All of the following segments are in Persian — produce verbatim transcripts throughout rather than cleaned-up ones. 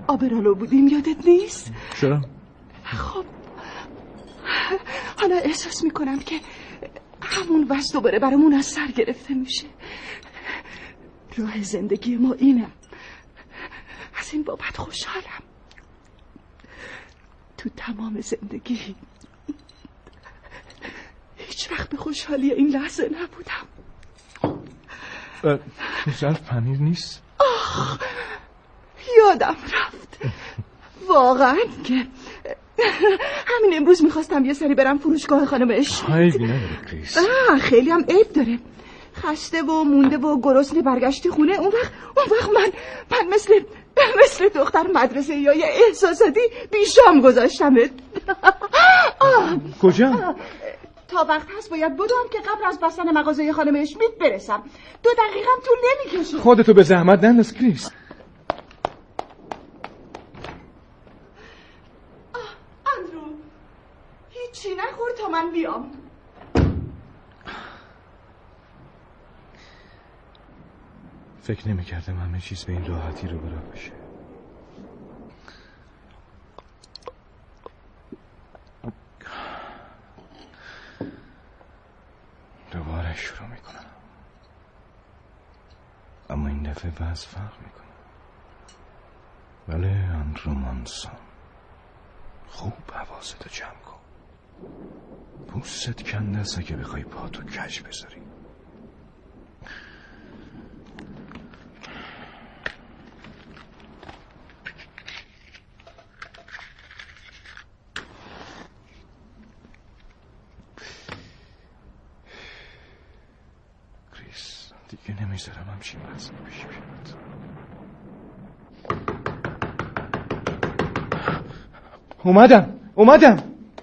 آبرالو بودیم، یادت نیست؟ چرا؟ خب حالا احساس میکنم که همون وضع دوباره برامون از سر گرفته میشه. راه زندگی ما اینه. از این بابت خوشحالم. تو تمام زندگی هیچ وقت به خوشحالی این لحظه نبودم. تو ظرف پنیر نیست؟ آخ یادم رفت واقعا که همین امروز میخواستم یه سری برم فروشگاه خانم اشمیت. عیبی نداره کریس. خیلی هم عیب داره. خسته و مونده و گرسنه برگشتی خونه. اون وقت اون وقت من من مثل مثل دختر مدرسه یا یه احساساتی بیشام گذاشتمت. کجا؟ تا وقت هست باید بدوم که قبل از بستن مغازه خانم اشمیت برسم. دو دقیقه هم طول نمیکشه. خودتو به زحمت ننداز کریس. اندرو هیچی نخور تا من بیام. فکر نمی کردم همه چیز به این راحتی رو برا باشه. دوباره شروع میکنم، اما این دفعه وضع فرق میکنه. بله اندرو مانسون، خوب حواستو جمع کن. پوست کنده است اگه بخوای پاتو کج بذاری. کریس دیگه نمیذارم همچین وضعی پیش بیاد. اومدم اومدم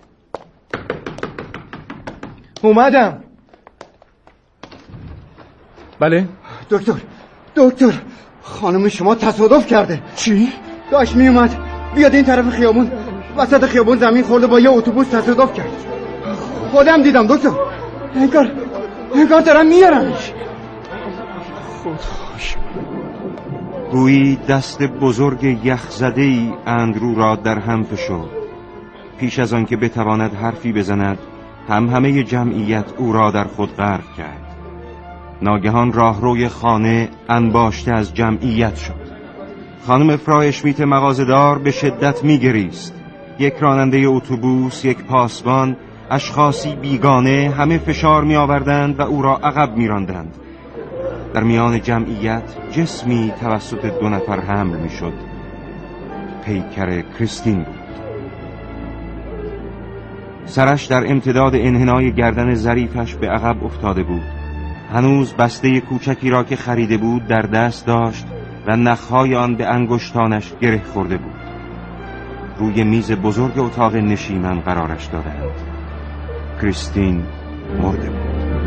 اومدم بله دکتر دکتر خانم شما تصادف کرده. چی؟ داشت می اومد بیاد این طرف خیابون، وسط خیابون زمین خورده، با یه اتوبوس تصادف کرد. خودم دیدم دکتر. انگار انگار دارم میارمش. خداش. گویی دست بزرگ یخزده‌ای اندرو را در هم فشرد. پیش از آن که بتواند حرفی بزند هم همه جمعیت او را در خود غرق کرد. ناگهان راهروی خانه انباشته از جمعیت شد. خانم فرای اشمیت مغازه‌دار به شدت می‌گریست. یک راننده اتوبوس، یک پاسبان، اشخاصی بیگانه همه فشار می‌آوردند و او را عقب می‌راندند. در میان جمعیت جسمی توسط دو نفر حمل می‌شد. پیکر کریستین بود. سرش در امتداد انحنای گردن ظریفش به عقب افتاده بود. هنوز بسته کوچکی را که خریده بود در دست داشت و نخهای آن به انگشتانش گره خورده بود. روی میز بزرگ اتاق نشیمن قرارش دادند. کریستین مرده بود.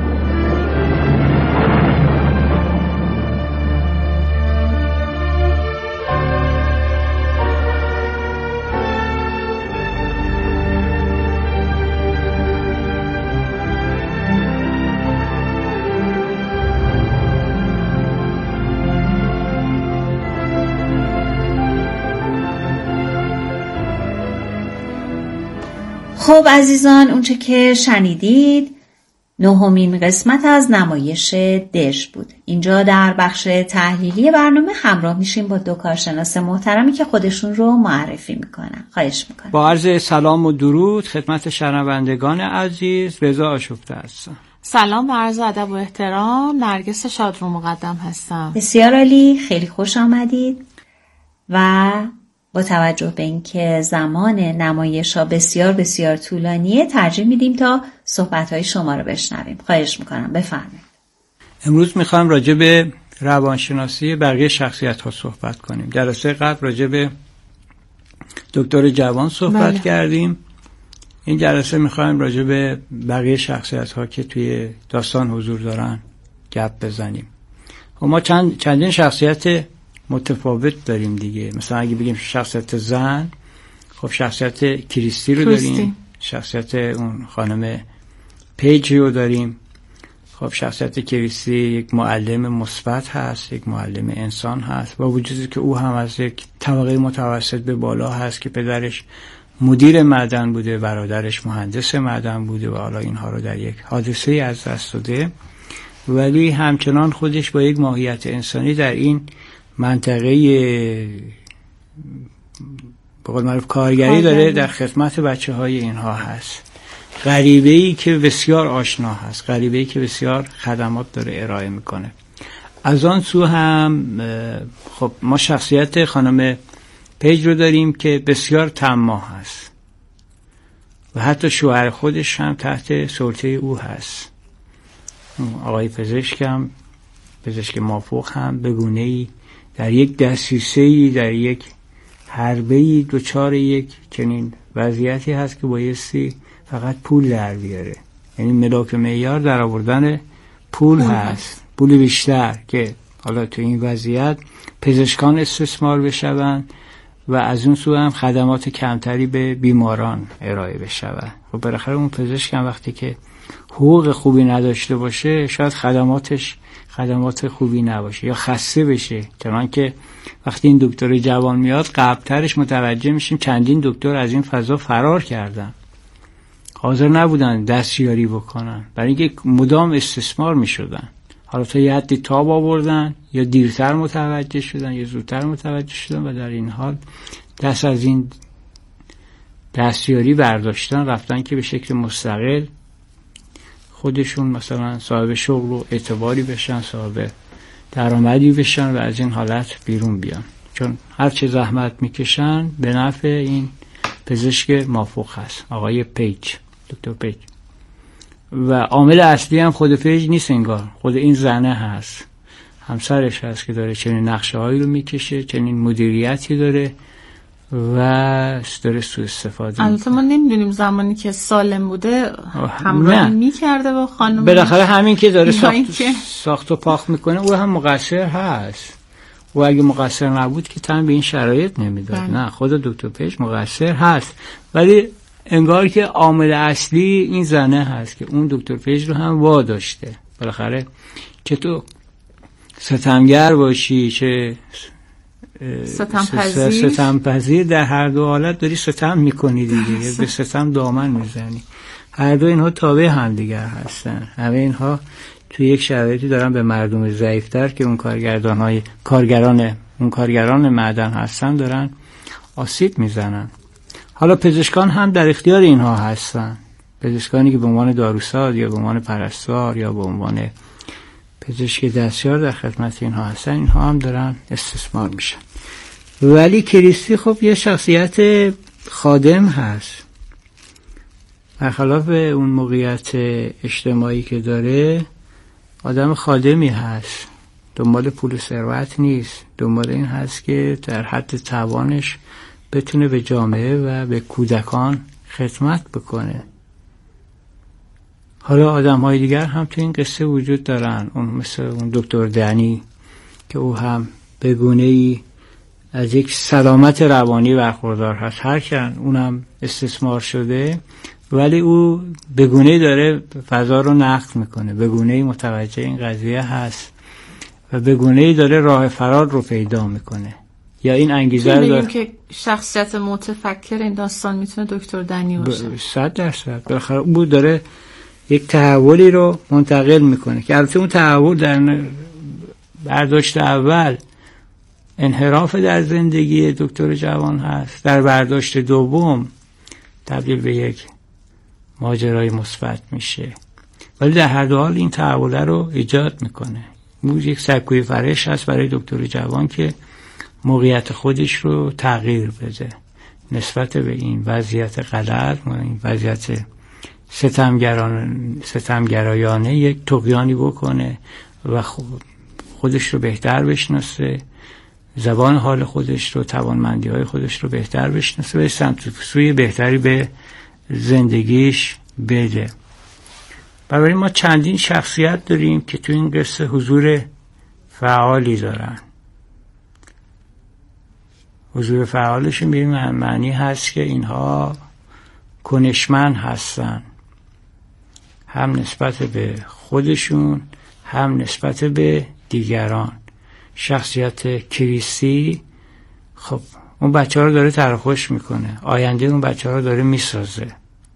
خب عزیزان، اونچه که شنیدید نهمین قسمت از نمایش دژ بود. اینجا در بخش تحلیلی برنامه همراه میشیم با دو کارشناس محترمی که خودشون رو معرفی میکنن. خواهش میکنم. با عرض سلام و درود خدمت شنوندگان عزیز، رضا آشفته هستم. سلام و عرض ادب و احترام، نرگس شادرو مقدم هستم. بسیار عالی، خیلی خوش آمدید. و با توجه به اینکه زمان نمایش ها بسیار بسیار طولانیه، ترجیح میدیم تا صحبت های شما رو بشنویم. خواهش میکنم بفرمایید. امروز میخوایم راجع به روانشناسی بقیه شخصیت ها صحبت کنیم. جلسه قبل راجع به دکتر جوان صحبت بله. کردیم. این جلسه میخوایم راجع به بقیه شخصیت ها که توی داستان حضور دارن گپ بزنیم. و ما چند چندین شخصیت متفاوت داریم دیگه. مثلا اگه بگیم شخصیت زن، خب شخصیت کریستی رو داریم، کریستی. شخصیت اون خانم پیجی رو داریم. خب شخصیت کریستی یک معلم مثبت هست، یک معلم انسان هست، با وجودی که او هم از یک طبقه متوسط به بالا هست که پدرش مدیر معدن بوده، برادرش مهندس معدن بوده و حالا اینها رو در یک حادثه از دست داده، ولی همچنان خودش با یک ماهیت انسانی در این منطقه به قول معروف کارگری داره، در خدمت بچه های اینها هست. غریبه‌ای که بسیار آشنا هست، غریبه‌ای که بسیار خدمات داره ارائه میکنه. از آن سو هم خب ما شخصیت خانم پیج رو داریم که بسیار طماع هست و حتی شوهر خودش هم تحت سلطه او هست. آقای پزشک هم پزشک مافوق هم به گونه‌ای در یک دسیسه‌ای، در یک حربه‌ای دوچار یک چنین وضعیتی هست که بایستی فقط پول در بیاره، یعنی ملاک معیار در آوردن پول هست، پول بیشتر که حالا تو این وضعیت پزشکان استثمار بشون و از اون سو هم خدمات کمتری به بیماران ارائه بشود. خب بالاخره اون پزشک هم وقتی که حقوق خوبی نداشته باشه شاید خدماتش خدمات خوبی نباشه یا خسته بشه، چنان که وقتی این دکتر جوان میاد قبلترش متوجه میشیم چندین دکتر از این فضا فرار کردن، حاضر نبودن دستیاری بکنن برای اینکه مدام استثمار میشدن. حالا تا یه حدی تاب آوردن یا دیرتر متوجه شدن یا زودتر متوجه شدن و در این حال دست از این دستیاری برداشتن، رفتن که به شکل مستقل خودشون مثلا صاحب شغل و اعتباری بشن، صاحب درآمدی بشن و از این حالت بیرون بیان، چون هر چه زحمت میکشن به نفع این پزشک مافوق هست، آقای پیج، دکتر پیج. و عامل اصلی هم خود پیج نیست، انگار خود این زنه هست، همسرش هست که داره چنین نقشه هایی رو میکشه، چنین مدیریتی داره و داره سوء استفاده. البته ما نمیدونیم زمانی که سالم بوده همراهی میکرده با خانم، بالاخره همین که داره ساخت, که... ساخت و پاخت میکنه او هم مقصر هست، و اگه مقصر نبود که تن به این شرایط نمیداد. نه، خود دکتر پیج مقصر هست، ولی انگار که عامل اصلی این زنه هست که اون دکتر پیج رو هم وا داشته. بالاخره چه تو ستمگر باشی چه ستمپذیر ستمپذیر، در هر دو حالت داری ستم میکنی دیگه، به ستم دامن میزنی. هر دو اینها تابع هم دیگر هستن، همه اینها توی یک شرایطی دارن به مردم ضعیفتر که اون کارگردان های کارگران اون کارگران معدن هستن دارن آسیب میزنن. حالا پزشکان هم در اختیار اینها هستن، پزشکانی که به عنوان داروساز یا به عنوان پرستار یا به عنوان پزشک دستیار در خدمت اینها هستن، اینها هم دارن استثمار میشن. ولی کریستی خب یه شخصیت خادم هست، برخلاف اون موقعیت اجتماعی که داره آدم خادمی هست، دنبال پول و ثروت نیست، دنبال این هست که در حد توانش بتونه به جامعه و به کودکان خدمت بکنه. حالا آدم های دیگر هم تو این قصه وجود دارن، اون مثل اون دکتر دنی که او هم به گونه‌ای از یک سلامت روانی برخوردار هست، هرچند اونم استثمار شده ولی او به گونه‌ای داره فضا رو نقد میکنه، به گونه‌ای متوجه این قضیه هست و به گونه‌ای داره راه فرار رو پیدا میکنه. یا این انگیزه رو داره که شخصیت متفکر این داستان میتونه دکتر دنی باشه. صد درصد. بالاخره او داره یک تحولی رو منتقل میکنه که البته اون تحول در برداشت اول انحراف در زندگی دکتر جوان هست، در برداشت دوم تبدیل به یک ماجرای مثبت میشه، ولی در هر دو حال این تحول رو ایجاد میکنه. اون یک سکوی فرش هست برای دکتر جوان که موقعیت خودش رو تغییر بده نسبت به این وضعیت غلط، این وضعیت ستمگران ستمگرایانه یک طغیانی بکنه و خودش رو بهتر بشناسه، زبان حال خودش رو، توانمندی های خودش رو بهتر بشناسه و سمت سوی بهتری به زندگیش بده. برای ما چندین شخصیت داریم که تو این قصه حضور فعالی دارن. حضور فعالشون به این معنی هست که اینها کنشمند هستن، هم نسبت به خودشون هم نسبت به دیگران. شخصیت کریستی خب اون بچه ها رو داره تراخوش میکنه، آینده اون بچه ها رو داره میسازه.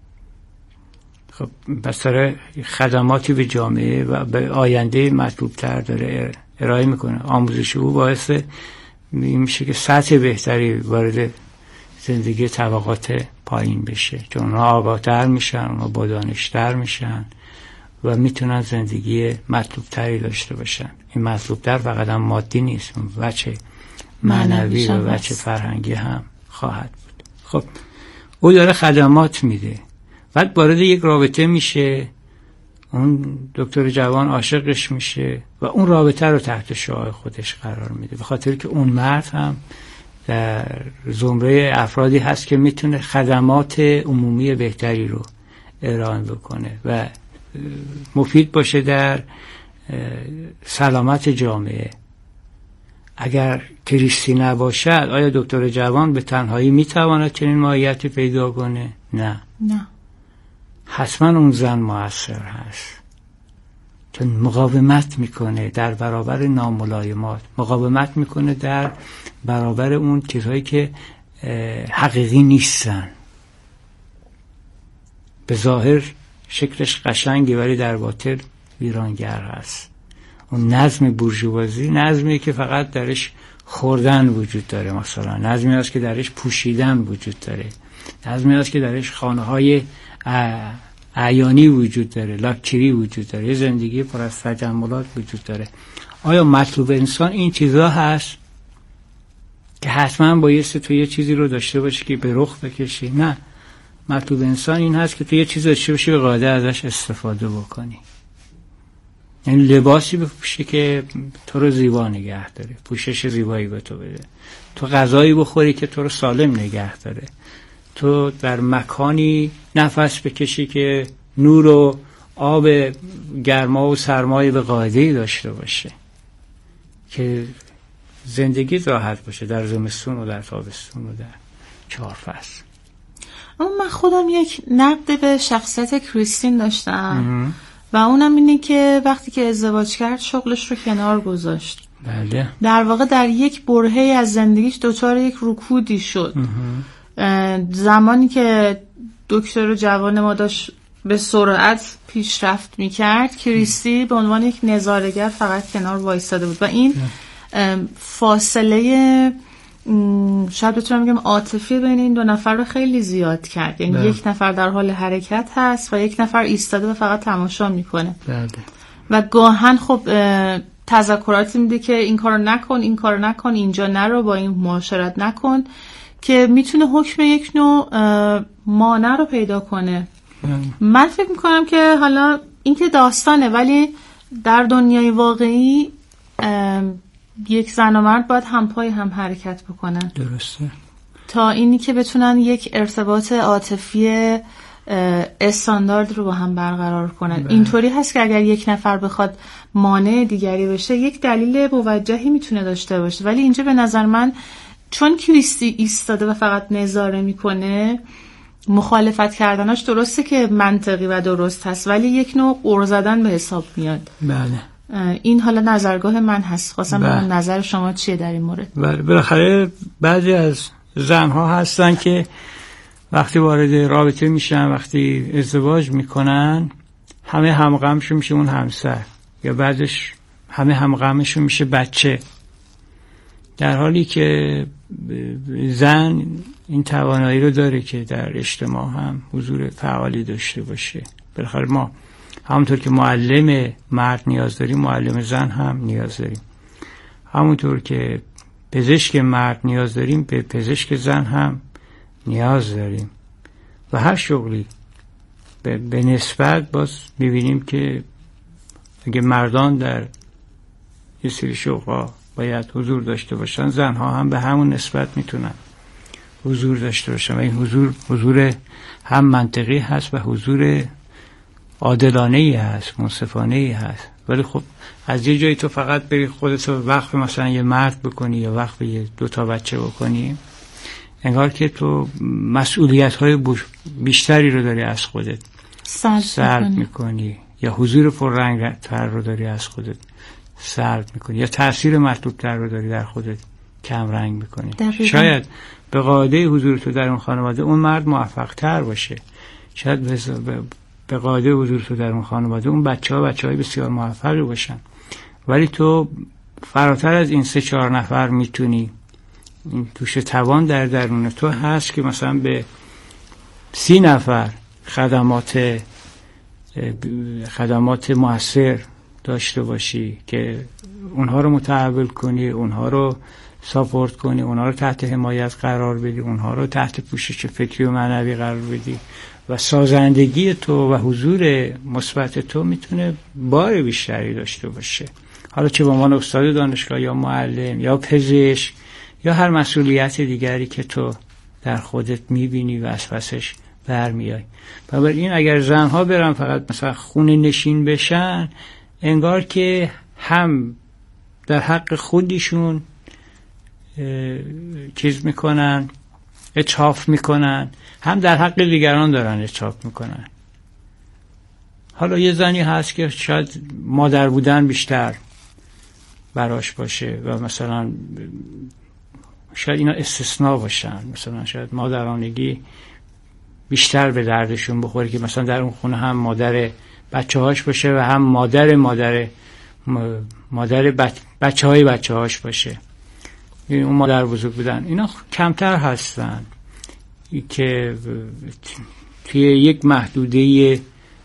خب پس داره خدماتی به جامعه و به آینده مطلوب تر داره ارائه میکنه. آموزش او باعث میشه که سطح بهتری وارد زندگی طبقات پایین بشه، چون اونها آگاه‌تر میشن، اونها با دانش‌تر میشن و میتونن زندگی مطلوب تری داشته باشن. این مطلوب تر فقط هم مادی نیست، بچه معنوی و بچه فرهنگی هم خواهد بود. خب او داره خدمات میده، بعد وارد یک رابطه میشه، اون دکتر جوان عاشقش میشه و اون رابطه رو تحت شعاع خودش قرار میده، به خاطر که اون مرد هم در زمره افرادی هست که میتونه خدمات عمومی بهتری رو ارائه بکنه و مفید باشه در سلامت جامعه. اگر کریستی نباشد آیا دکتر جوان به تنهایی میتواند چنین ماهیتی پیدا کنه؟ نه نه، حتما اون زن مؤثر هست، چون مقاومت میکنه در برابر ناملایمات، مقاومت میکنه در برابر اون چیزهایی که حقیقی نیستن. به ظاهر شکلش قشنگی ولی در باطن ویرانگر هست. اون نظم بورژوازی نظمی که فقط درش خوردن وجود داره، مثلا نظمی هست که درش پوشیدن وجود داره، نظمی هست که درش خانه های اعیانی وجود داره، لاکچری وجود داره، یه زندگی پر از تجملات وجود داره. آیا مطلوب انسان این چیزا هست که حتما بایسته تو یه چیزی رو داشته باشی که به رخ بکشی؟ نه، مطلوب انسان این هست که تو یه چیز داشته باشی به قاعده ازش استفاده بکنی. یعنی لباسی بپوشی که تو رو زیبا نگه داره، پوشش زیبایی به تو بده، تو غذایی بخوری که تو رو سالم نگه داره، تو در مکانی نفس بکشی که نور و آب گرما و سرمایه به قاعده‌ای داشته باشه که زندگی راحت باشه در زمستون و در تابستون و در چهار فصل. اما من خودم یک نقد به شخصیت کریستین داشتم و اونم اینه که وقتی که ازدواج کرد شغلش رو کنار گذاشت. بله. در واقع در یک برهه‌ای از زندگیش دچار یک رکودی شد. زمانی که دکتر جوان ما داشت به سرعت پیشرفت میکرد، کریستی به عنوان یک نظاره‌گر فقط کنار وایساده بود و این فاصله شاید بتونم بگم عاطفی بین این دو نفر رو خیلی زیاد کرد. یعنی یک نفر در حال حرکت هست و یک نفر ایستاده و فقط تماشا میکنه. بله. و گاهن خب تذکراتی میده که این کارو نکن، این کارو نکن، اینجا نرو، با این معاشرت نکن، که میتونه حکم یک نوع مانع رو پیدا کنه. من فکر میکنم که حالا این که داستانه، ولی در دنیای واقعی یک زن و مرد باید همپای هم حرکت بکنن. درسته. تا اینی که بتونن یک ارتباط عاطفی استاندارد رو با هم برقرار کنن. اینطوری هست که اگر یک نفر بخواد مانع دیگری بشه یک دلیل موجهی میتونه داشته باشه، ولی اینجا به نظر من چون کریستی ایستاده و فقط نظاره میکنه، مخالفت کردناش درسته که منطقی و درست هست، ولی یک نوع قُر زدن به حساب میاد. بله. این حالا نظرگاه من هست، خواستم ببینم نظر شما چیه در این مورد. بله، بالاخره بعضی از زنها هستن که وقتی وارد رابطه میشن، وقتی ازدواج میکنن، همه همغمشون میشه اون همسر، یا بعدش همه همغمشون میشه بچه، در حالی که زن این توانایی رو داره که در اجتماع هم حضور فعالی داشته باشه. بالاخره ما همونطور که معلم مرد نیاز داریم، معلم زن هم نیاز داریم. همونطور که پزشک مرد نیاز داریم، به پزشک زن هم نیاز داریم. و هر شغلی به, به نسبت باز میبینیم که اگه مردان در یه سری شغل‌ها باید حضور داشته باشن، زنها هم به همون نسبت میتونن حضور داشته باشن و این حضور حضور هم منطقی هست و حضور عادلانه‌ای هست، منصفانه‌ای هست. ولی خب از یه جایی تو فقط بری خودت رو وقف مثلا یه مرد بکنی یا وقف یه دو تا بچه بکنی، انگار که تو مسئولیت‌های بیشتری رو داری از خودت سلب میکنی، یا حضور پررنگ‌تر رو داری از خودت سلب میکنی، یا تأثیر مطلوب‌تر رو داری در خودت کمرنگ میکنی. شاید به قاعده حضور تو در اون خانواده اون مرد موفق تر باشه، شاید به قاعده حضور تو در اون خانواده اون بچه ها بچه های بسیار موفقی باشن، ولی تو فراتر از این سه چهار نفر میتونی. این توش توان در درون تو هست که مثلا به سی نفر خدمات خدمات موثر داشته باشی که اونها رو متحول کنی، اونها رو ساپورت کنی، اونها رو تحت حمایت قرار بدی، اونها رو تحت پوشش فکری و معنوی قرار بدی و سازندگی تو و حضور مثبت تو میتونه بار بیشتری داشته باشه. حالا چه به عنوان استاد دانشگاه یا معلم یا پزشک یا هر مسئولیت دیگری که تو در خودت میبینی و از پسش برمیای. بنابراین اگر زنها برن فقط مثلا خونه نشین بشن، انگار که هم در حق خودشون چیز میکنن، اتحاف میکنن، هم در حق دیگران دارن اتحاف میکنن. حالا یه زنی هست که شاید مادر بودن بیشتر براش باشه و مثلا شاید اینا استثناء باشن، مثلا شاید مادرانگی بیشتر به دردشون بخوره که مثلا در اون خونه هم مادر بچه هاش باشه و هم مادر مادر مادر بچه های بچه هاش باشه. اون مادر بزرگ بودن اینا کمتر هستن که توی یک محدوده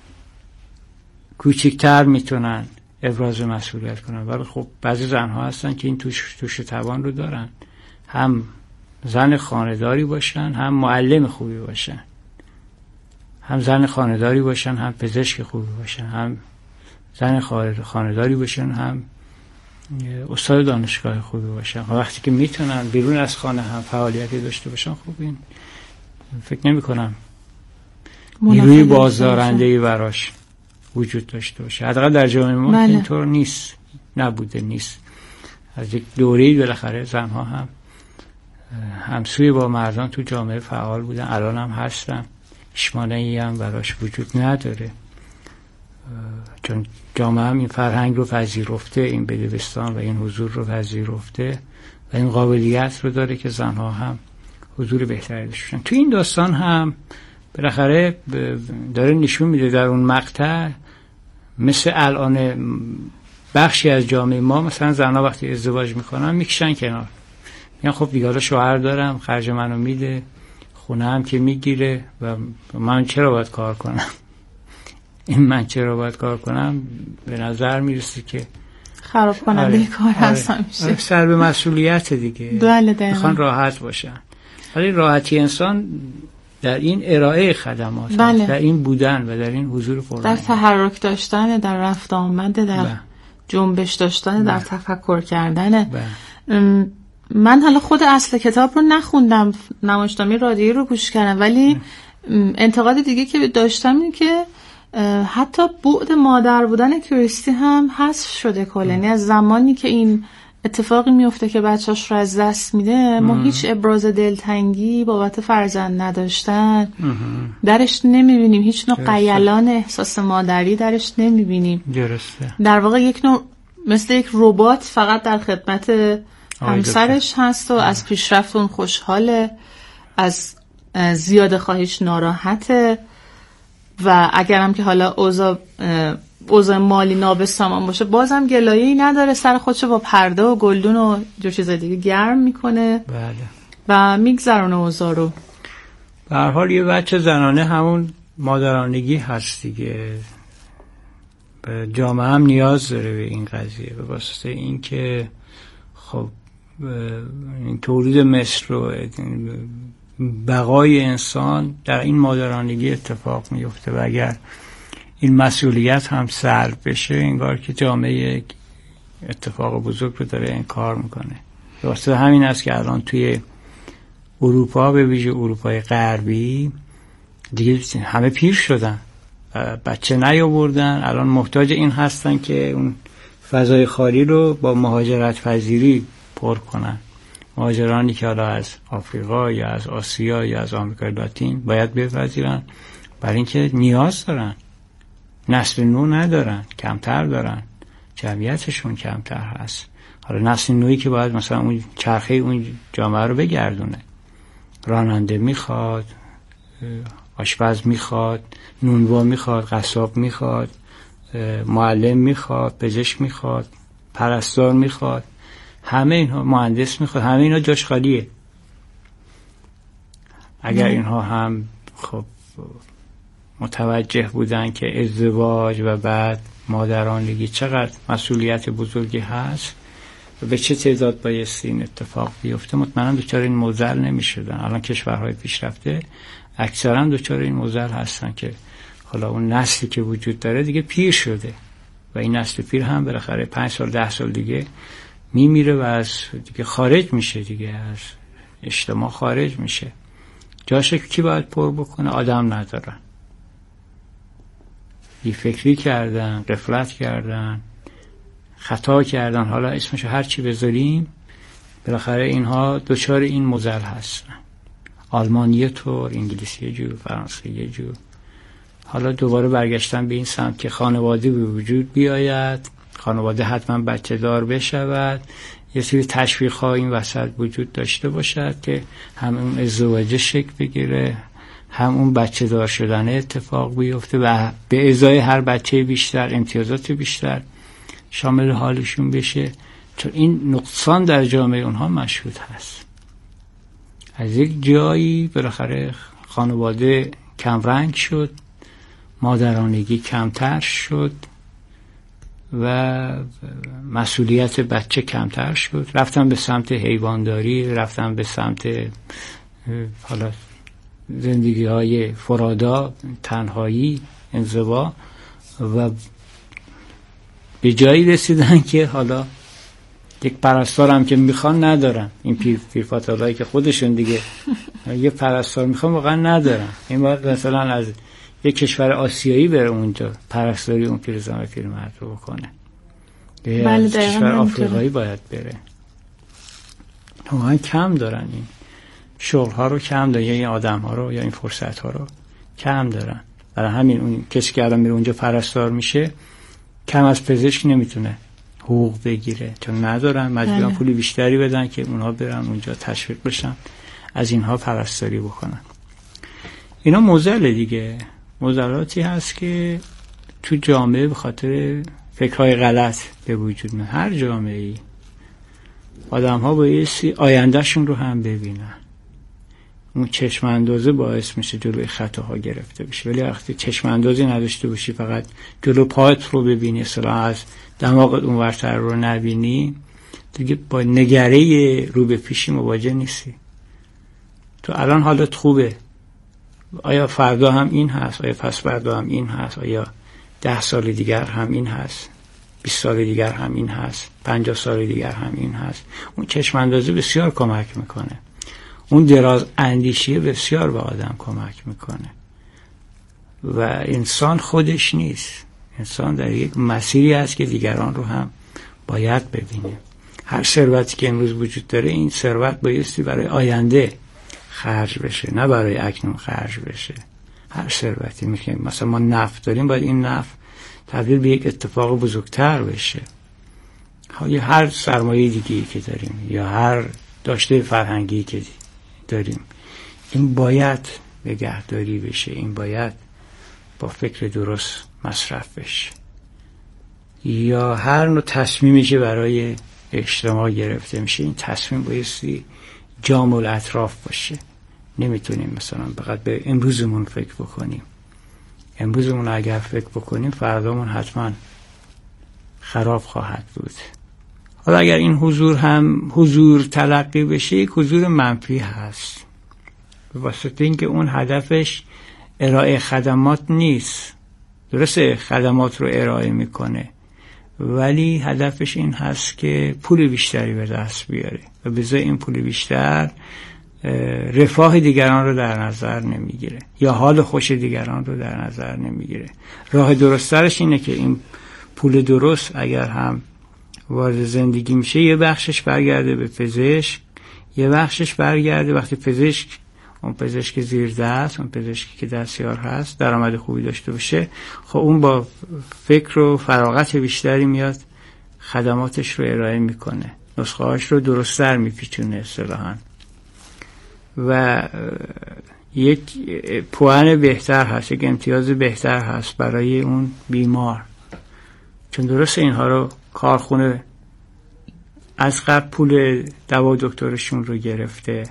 کوچکتر میتونن ابراز مسئولیت کنن، ولی خب بعضی زنها هستن که این توش توش توان رو دارن، هم زن خانه‌داری باشن، هم معلم خوبی باشن، هم زن خانه‌داری باشن، هم پزشک خوبی باشن، هم زن خانه‌داری باشن، هم استاد دانشگاه خوبی باشن. وقتی که میتونن بیرون از خانه هم فعالیتی داشته باشن، خب این فکر نمی کنم نیروی بازدارنده‌ای براش وجود داشته باشه. حداقل در جامعه ما بله. اینطور نیست، نبوده، نیست. از یک دوره‌ای بالاخره زنها هم همسوی با مردان تو جامعه فعال بودن، الان هم هستن، اشمانه‌ای هم براش وجود نداره، چون جامعه هم این فرهنگ رو پذیرفته، این بدبستان و این حضور رو پذیرفته و این قابلیت رو داره که زنها هم حضور بهتری داشتن. تو این داستان هم بالاخره داره نشون میده در اون مقطع، مثل الان بخشی از جامعه ما مثلا زنها وقتی ازدواج میکنن میکشن کنار، میگن خب دیگه شوهر دارم، خرج منو میده، خونه هم که میگیره و من چرا باید کار کنم؟ این من چرا باید کار کنم به نظر میرسه که خراب کننده کار هستم میشه، سر به مسئولیت دیگه، میخوان راحت باشن. ولی راحتی انسان در این ارائه خدمات، بله. در این بودن و در این حضور پررنگ، در تحرک داشتن، در رفت آمد، در بله. جنبش داشتن، بله. در تفکر کردن. بله. من حالا خود اصل کتاب رو نخوندم، نمایشنامه رادیویی رو گوش کردم، ولی انتقاد دیگه که داشتم این که حتی بعد مادر بودن کریستی هم حذف شده کلا. یعنی از زمانی که این اتفاقی میفته که بچه‌اش رو از دست میده، ما هیچ ابراز دلتنگی بابت فرزند نداشتن درش نمیبینیم، هیچ نوع قیلان احساس مادری درش نمیبینیم. درسته. در واقع یک نوع مثل یک ربات فقط در خدمت همسرش هست و از پیشرفت اون خوشحاله، از زیاده خواهیش ناراحته و اگرم که حالا اوضاع اوضاع مالی نابسامان باشه بازم گلایه‌ای نداره، سر خودشو با پرده و گلدون و جور چیزای دیگه گرم میکنه. بله. و میگذرونه اوضاع رو. به هر حال یه بچه زنانه همون مادرانگی هست دیگه. جامعه هم نیاز داره به این قضیه، به واسطه این که خب این تولید مثل و بقای انسان در این مادرانگی اتفاق میفته و اگر این مسئولیت هم سلب بشه، انگار که جامعه یک اتفاق بزرگ رو داره انکار میکنه. به واسطه همین است که الان توی اروپا، به ویژه اروپای غربی، دیگه همه پیر شدن، بچه نیاوردن، الان محتاج این هستن که اون فضای خالی رو با مهاجرت پذیری پر کنن. مهاجرانی که حالا از آفریقا یا از آسیا یا از آمریکای لاتین باید بپذیرن، برای اینکه نیاز دارن، نسل نو ندارن، کمتر دارن، جمعیتشون کمتر هست. حالا نسل نوعی که باید مثلا اون چرخه اون جامعه رو بگردونه. راننده میخواد، آشپز میخواد، نونوا میخواد، قصاب میخواد، معلم میخواد، پزشک میخواد، پرستار میخواد، همه اینها، مهندس میخواد، همه اینها جاش خالیه. اگر اینها هم خب متوجه بودن که ازدواج و بعد مادرانگی چقدر مسئولیت بزرگی هست و به چه تعداد بایستی این اتفاق بیفته، مطمئنم دچار این معضل نمیشدن. الان کشورهای پیشرفته اکثرا دچار این معضل هستن که حالا اون نسلی که وجود داره دیگه پیر شده و این نسل پیر هم بالاخره پنج سال ده سال دیگه میمیره و از دیگه خارج میشه، دیگه از اجتماع خارج میشه. جاش کی باید پر بکنه؟ آدم ندارن، بی فکری کردن، غفلت کردن، خطا کردن، حالا اسمشو هر چی بذاریم بالاخره اینها دچار این معضل هستن. آلمانی یه طور، انگلیسی یه جور، فرانسه یه جور. حالا دوباره برگشتن به این سمت که خانواده به وجود بیاید، خانواده حتما بچه دار بشود، یه سری تشویق ها این وسط وجود داشته باشد که هم اون ازدواج شکل بگیره، هم اون بچه دار شدن اتفاق بیفته و به ازای هر بچه بیشتر امتیازات بیشتر شامل حالشون بشه، چون این نقصان در جامعه اونها مشهود هست. از یک جایی بالاخره خانواده کمرنگ شد، مادرانگی کمتر شد و مسئولیت بچه کمتر شد، رفتن به سمت حیوانداری، رفتن به سمت حالا زندگی های فرادا، تنهایی، انزوا و به جایی رسیدن که حالا یک پرستار هم که میخوان ندارن. این پیر پیرفاتالایی که خودشون دیگه یه پرستار میخوان واقعا ندارن. این باید مثلا از یک کشور آسیایی بره اونجا پرستاری اون پیرزن و پیرمرد رو بکنه. بله، از کشور آفریقایی باید بره. واقعا کم دارن این شغل ها رو، کم دارن، یا این آدم ها رو یا این فرصت ها رو کم دارن. برای همین اون کسی که الان میره اونجا پرستار میشه کم از پزشک نمیتونه حقوق بگیره، چون ندارن، مجبورن پول بیشتری بدن که اونها برن اونجا تشویق بشن از اینها پرستاری بکنن. اینا معضل دیگه، معضلاتی هست که تو جامعه به خاطر فکرهای غلط به وجود میاد. هر جامعه‌ای آدم ها بایستی آیندهشون رو هم ببینن. اون چشم اندازه باعث میشه جلوی خطاها گرفته بشه، ولی وقتی چشم اندازی نداشته باشی فقط جلو پایت رو ببینی، اصلا از دماغت اون ورتر رو نبینی، دیگه با نگره رو به پیشی مواجه نیستی. تو الان حالت خوبه، آیا فردا هم این هست؟ آیا پس فردا هم این هست؟ آیا ده سال دیگر هم این هست؟ بیست سال دیگر هم این هست؟ پنجاه سال دیگر هم این هست؟ اون چشم اندازی بسیار کمک میکنه. اون دراز اندیشی بسیار به آدم کمک میکنه و انسان خودش نیست، انسان در یک مسیری هست که دیگران رو هم باید ببینه. هر ثروتی که امروز وجود داره، این ثروت بایستی برای آینده خرج بشه، نه برای اکنون خرج بشه. هر ثروتی میگه مثلا ما نفت داریم، باید این نفت تبدیل به یک اتفاق بزرگتر بشه. یا هر سرمایه دیگه‌ای که داریم یا هر داشته فرهنگی که داریم، این باید نگهداری بشه، این باید با فکر درست مصرف بشه. یا هر نوع تصمیمی که برای اجتماع گرفته میشه، این تصمیم بایستی جامع الاطراف باشه. نمیتونیم مثلا فقط به امروزمون فکر بکنیم. امروزمون اگر فکر بکنیم فردامون حتما خراب خواهد بود. حالا اگر این حضور هم حضور تلقی بشه، یک حضور منفی هست، به واسطه اینکه اون هدفش ارائه خدمات نیست. درسته خدمات رو ارائه میکنه، ولی هدفش این هست که پول بیشتری به دست بیاره و به جای این پول بیشتر رفاه دیگران رو در نظر نمیگیره یا حال خوش دیگران رو در نظر نمیگیره. راه درست‌ترش اینه که این پول درست اگر هم وارد زندگی میشه، یه بخشش برگرده به پزشک، یه بخشش برگرده وقتی پزشک، اون پزشک زیر دست، اون پزشکی که دستیار هست، درآمد خوبی داشته باشه، خب اون با فکر و فراغت بیشتری میاد خدماتش رو ارائه میکنه، نسخه هاش رو درست‌تر میپیچونه اصطلاحاً و یک پوان بهتر هست، یک امتیاز بهتر هست برای اون بیمار. چون درست اینها رو کارخونه از قبل پول دوا دکترشون رو گرفته،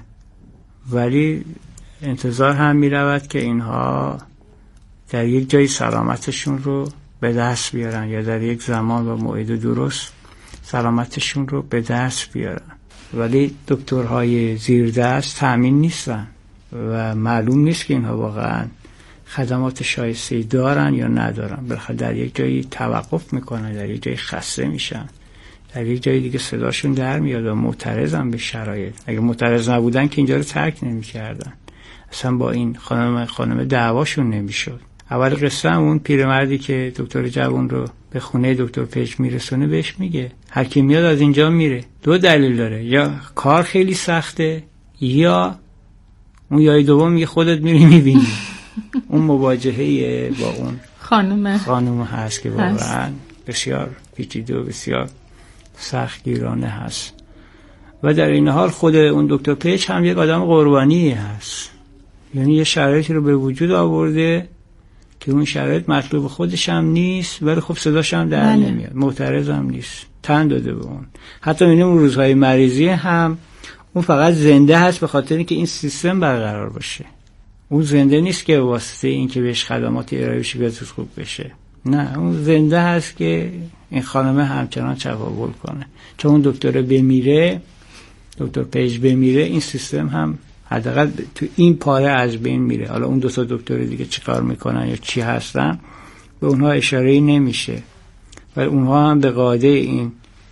ولی انتظار هم می رود که اینها در یک جای سلامتشون رو به دست بیارن یا در یک زمان و موعد درست سلامتشون رو به دست بیارن، ولی دکترهای زیر دست تأمین نیستن و معلوم نیست که اینها واقعا خدمات شایسته دارن یا ندارن. بالاخره در یک جایی توقف میکنن، در یک جایی خسته میشن، در یک جایی دیگه صداشون در میاد و معترضن به شرایط. اگه معترض نبودن که اینجا رو ترک نمیکردن، اصلا با این خانم خانم دعواشون نمیشد. اول قصه هم اون پیرمردی که دکتر جوان رو به خونه دکتر پژ میرسونه بهش میگه هر کی میاد از اینجا میره. دو دلیل داره، یا کار خیلی سخته یا اون یای دوم میگه خودت میری میبینی. اون مواجهه با اون خانم خانم هست که واقعا بسیار پیچیده و بسیار سختگیرانه هست و در این حال خود اون دکتر پژ هم یک آدم قربانی هست، یعنی یه شرایطی رو به وجود آورده که اون شرایط مطلوب خودش هم نیست، ولی خب صداش هم در نمیاد، معترض هم نیست، تن داده به اون. حتی این روزهای مریضی هم اون فقط زنده هست به خاطر اینکه این سیستم برقرار باشه. اون زنده نیست که واسطه این که بهش خدمات ارائه بشه بیاد خوب بشه، نه، اون زنده هست که این خانمه همچنان چپاول کنه. چون اون دکتر بمیره، دکتر پژ بمیره، این سیستم هم حداقل تو این پاره از بین میره. حالا اون دو تا دکتر دیگه چی کار میکنن یا چی هستن به اونها اشاره‌ای نمیشه، ولی اونها هم به قاعده این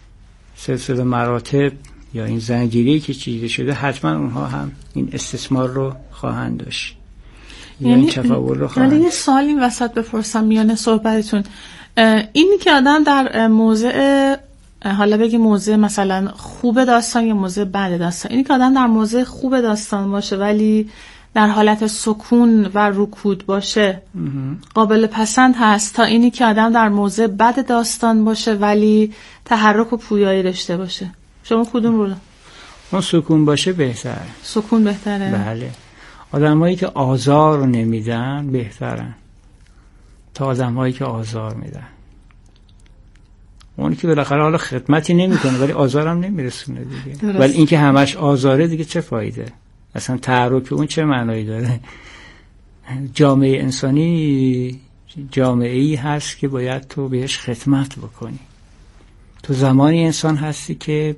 سلسله مراتب یا این زنجیری که چیده شده حتما اونها هم این استثمار رو خواهند داشت، یعنی چپاول رو خواهند. حالا یه سوالی وسط بپرسم میانه صحبتتون، اینی که آدم در موضع، حالا بگی موضع مثلا خوب داستان یا موضع بد داستان، اینی که آدم در موضع خوب داستان باشه ولی در حالت سکون و رکود باشه قابل پسند هست تا اینی که آدم در موضع بد داستان باشه ولی تحرک و پویایی داشته باشه. شما کدوم رو؟ اون سکون باشه بهتره. سکون بهتره؟ بله. آدمایی که آزار نمیدن بهترن تا آدمایی که آزار میدن. اونی که بالاخره حالا خدمتی نمیکنه ولی آزارم نمیرسونه دیگه. ولی این که همش آزاره دیگه چه فایده؟ اصلا تحرک اون چه معنایی داره؟ جامعه انسانی جامعه‌ای هست که باید تو بهش خدمت بکنی. تو زمانی انسان هستی که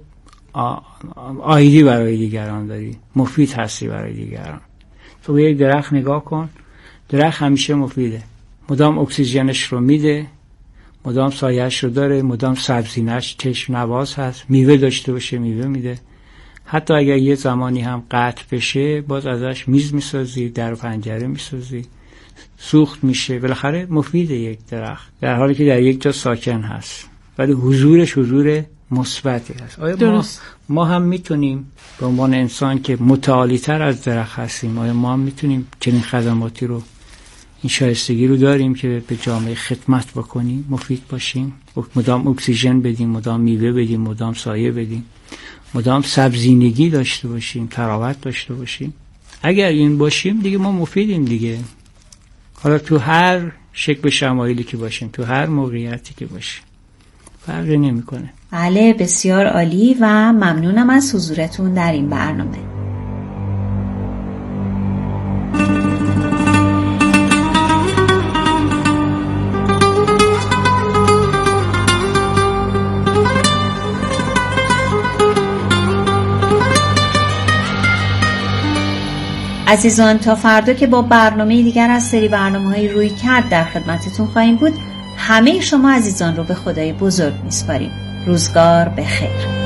آیدی برای دیگران داری، مفید هستی برای دیگران. تو به یک درخت نگاه کن، درخت همیشه مفیده، مدام اکسیژنش رو میده، مدام سایه‌اش رو داره، مدام سبزینش چشم نواز هست، میوه داشته باشه میوه میده. حتی اگر یه زمانی هم قطع بشه باز ازش میز میسازی، در و پنجره میسازی، سوخت میشه، بالاخره مفیده یک درخت، در حالی که در یک جا ساکن هست ولی حضورش حضور مثبتی هست. آیا ما, ما هم میتونیم به عنوان انسان که متعالی تر از درخت هستیم، آیا ما هم میتونیم چنین خدماتی رو، این شایستگی رو داریم که به جامعه خدمت بکنیم، مفید باشیم، مدام اکسیژن بدیم، مدام میوه بدیم، مدام سایه بدیم، مدام سبزینگی داشته باشیم، تراوت داشته باشیم؟ اگر این باشیم دیگه ما مفیدیم دیگه. حالا تو هر شکل شمایلی که باشیم، تو هر موقعیتی که باشیم، فرقی نمیکنه. بله، بسیار عالی و ممنونم از حضورتون در این برنامه. عزیزان، تا فردا که با برنامه دیگر از سری برنامه‌های روی کرد در خدمتتون خواهیم بود. همه شما عزیزان رو به خدای بزرگ میسپاریم. روزگار بخیر.